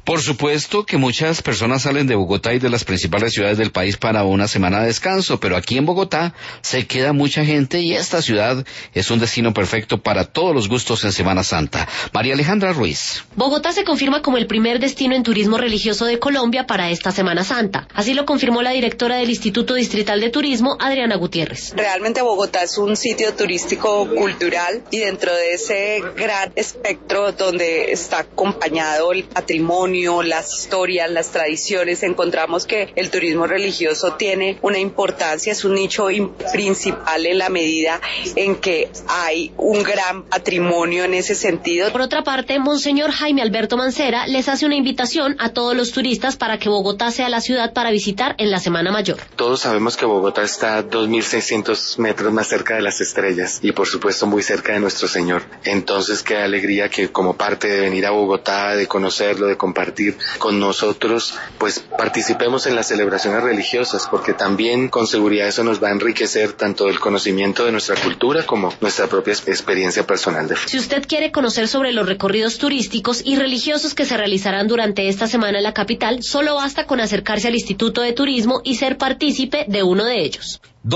Por supuesto que muchas personas salen de Bogotá y de las principales ciudades del país para una semana de descanso, pero aquí en Bogotá se queda mucha gente y esta ciudad es un destino perfecto para todos los gustos en Semana Santa. María Alejandra Ruiz. Bogotá se confirma como el primer destino en turismo religioso de Colombia para esta Semana Santa. Así lo confirmó la directora del Instituto Distrital de Turismo, Adriana Gutiérrez. Realmente Bogotá es un sitio turístico cultural y dentro de ese gran espectro donde está acompañado el patrimonio, las historias, las tradiciones, encontramos que el turismo religioso tiene una importancia, es un nicho principal en la medida en que hay un gran patrimonio en ese sentido. Por otra parte, Monseñor Jaime Alberto Mancera les hace una invitación a todos los turistas para que Bogotá sea la ciudad para visitar en la Semana Mayor. Todos sabemos que Bogotá está a 2.600 metros más cerca de las estrellas y por supuesto muy cerca de nuestro Señor. Entonces qué alegría que como parte de venir a Bogotá, de conocerlo, de compartir con nosotros, pues participemos en las celebraciones religiosas, porque también con seguridad eso nos va a enriquecer tanto el conocimiento de nuestra cultura como nuestra propia experiencia personal de fe. Si usted quiere conocer sobre los recorridos turísticos y religiosos que se realizarán durante esta semana en la capital, solo basta con acercarse al Instituto de Turismo y ser partícipe de uno de ellos.